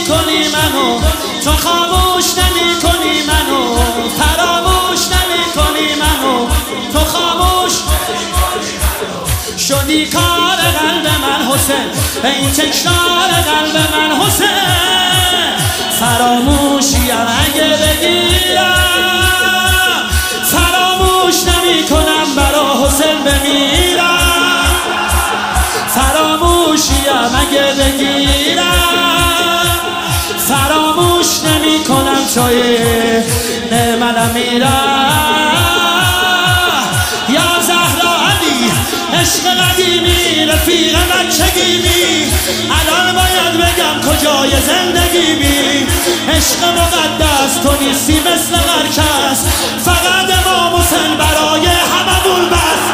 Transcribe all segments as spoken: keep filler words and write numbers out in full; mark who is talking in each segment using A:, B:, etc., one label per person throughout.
A: کنی منو، تو خاموش نمی کنی منو، فراموش نمی کنی منو، تو خاموش شدی کار قلب من حسین، ای تکرار قلب من حسین. فراموشیم اگه بگیرم، فراموش نمی کنم برا حسین بمیرم. فراموشیم اگه بگیرم، فراموش نمی کنم چای منم میرم. یا زهرا علی عشق قدیمی، رفیق بچگیمی، الان باید بگم کجای زندگی بی. عشق مقدس تو نیستی مثل هر کس، فقط امام حسین برای هممون بس.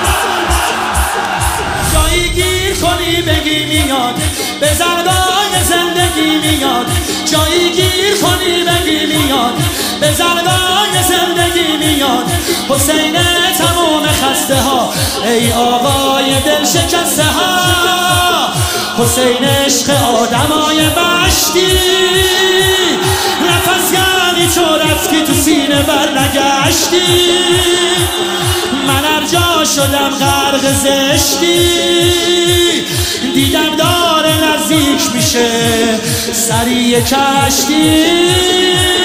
A: جایی گیر کنی بگی میاد، به زرگای زندگی میاد. جایی گیر کنی بگی میاد، به زرگای زندگی میاد. حسین تموم خسته ها، ای آقای دل شکسته ها. حسین عشق آدمای بشتی، نفس گردی تو رفتی تو سینه بر نگشتی. من هر جا شدم غرق زشتی، دیدم داره نزدیک میشه سریع کشتی.